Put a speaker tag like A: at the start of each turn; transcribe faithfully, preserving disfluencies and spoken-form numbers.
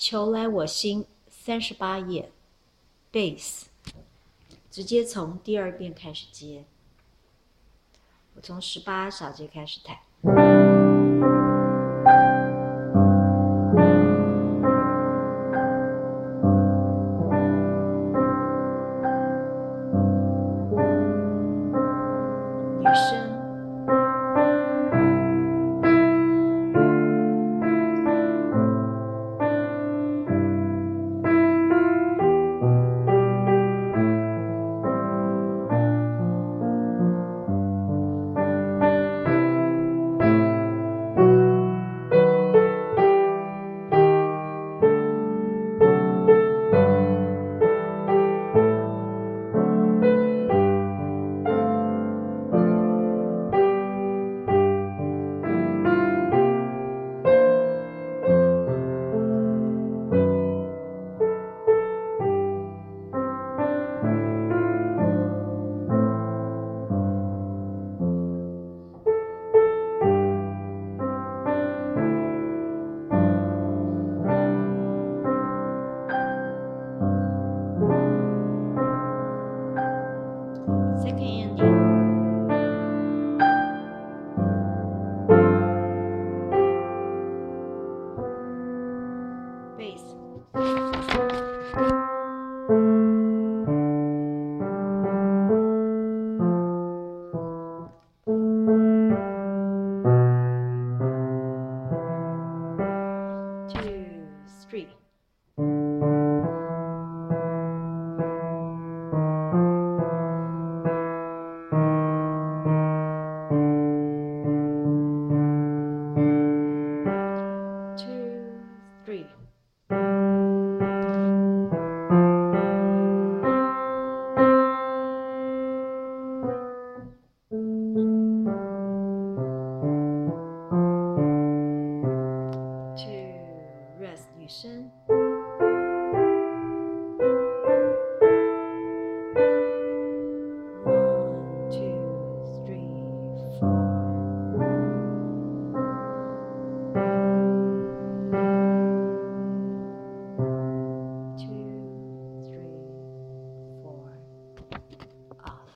A: 求来我心三十八页 ，Base， 直接从第二遍开始接。我从十八小节开始弹。